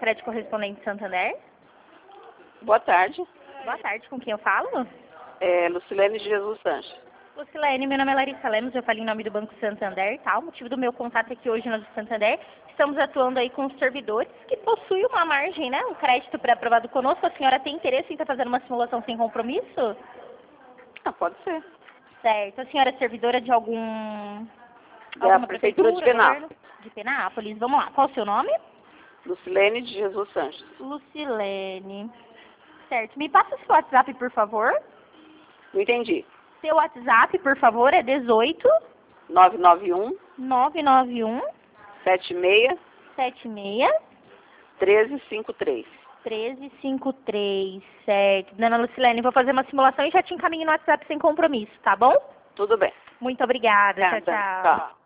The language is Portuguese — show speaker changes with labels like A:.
A: Crédito Correspondente Santander.
B: Boa tarde.
A: Boa tarde, com quem eu falo?
B: Lucilene de Jesus Sanches.
A: Lucilene, meu nome é Larissa Lemos, eu falei em nome do Banco Santander, tá? O motivo do meu contato aqui hoje no Santander, estamos atuando aí com os servidores que possuem uma margem, né? Um crédito pré-aprovado conosco. A senhora tem interesse em estar fazendo uma simulação sem compromisso?
B: Pode ser.
A: Certo. A senhora é servidora de alguma
B: Prefeitura de Penápolis.
A: governo? De Penápolis. Vamos lá. Qual o seu nome?
B: Lucilene de Jesus Sanches.
A: Lucilene. Certo. Me passa o seu WhatsApp, por favor.
B: Não entendi.
A: Seu WhatsApp, por favor, é 18
B: 991
A: 991
B: 76
A: 76
B: 1353.
A: 1353, certo. Dona Lucilene, vou fazer uma simulação e já te encaminho no WhatsApp sem compromisso, tá bom?
B: Tudo bem.
A: Muito obrigada. Tchau,
B: Nada.
A: tchau.
B: Tchau.